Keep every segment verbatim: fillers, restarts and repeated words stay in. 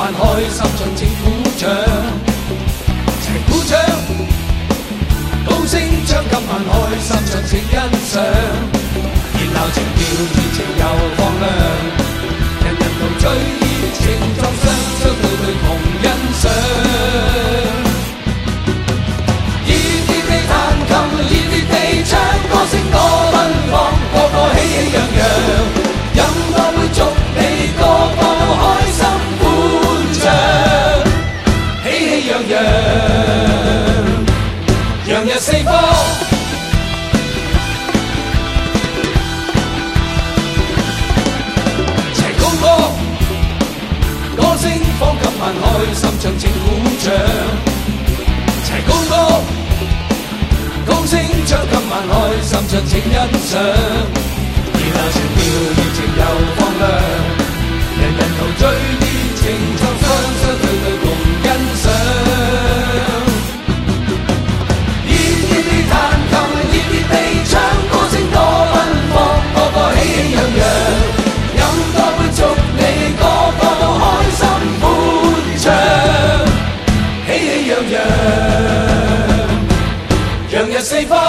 萬開心盡請鼓掌，齊鼓掌，高聲將今晚開心盡請欣賞，熱鬧情調熱情又放亮，人人同醉熱情撞相相對對同欣賞，熱烈地彈琴熱烈地唱，歌聲多奔放，個個喜喜洋洋，飲多杯祝你個個都開心歡暢，喜喜洋洋，洋溢四方。齊高歌，歌聲放給萬開心唱，請鼓掌。齊高歌，高聲將今晚開心唱，請欣賞。熱鬧情調熱情又放亮，人人陶醉熱情創相相對對共欣賞。熱烈地彈琴熱烈地唱，歌聲多奔放，個個喜喜洋洋，飲多杯祝你個個都開心歡暢，喜喜洋洋，洋溢四方。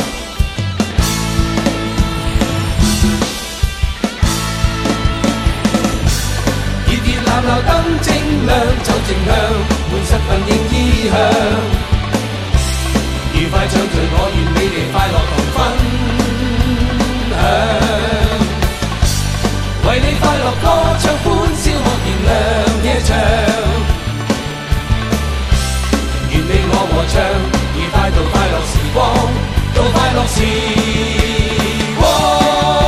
熱鬧燈正亮，酒正香，滿室奮應衣香。愉快唱聚我願你哋快樂同分享，為你快樂歌唱，歡笑學燃亮夜場。願你我和唱，愉快到快樂時光，到快樂時光。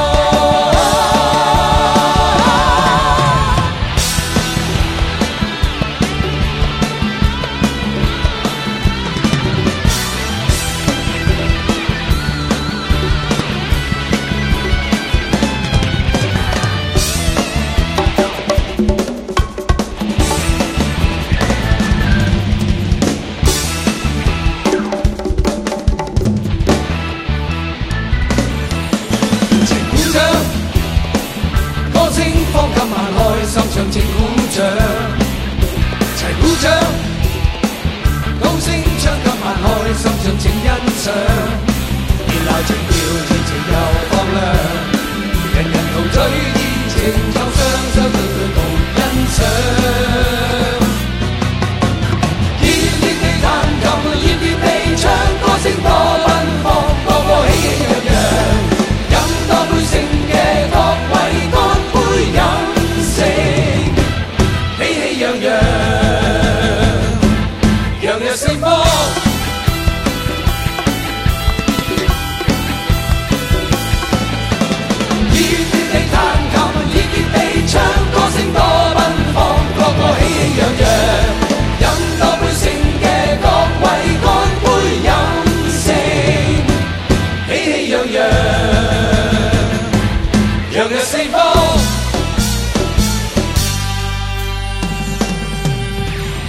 心唱請鼓掌，齊鼓掌，高聲唱今晚開心唱請欣賞。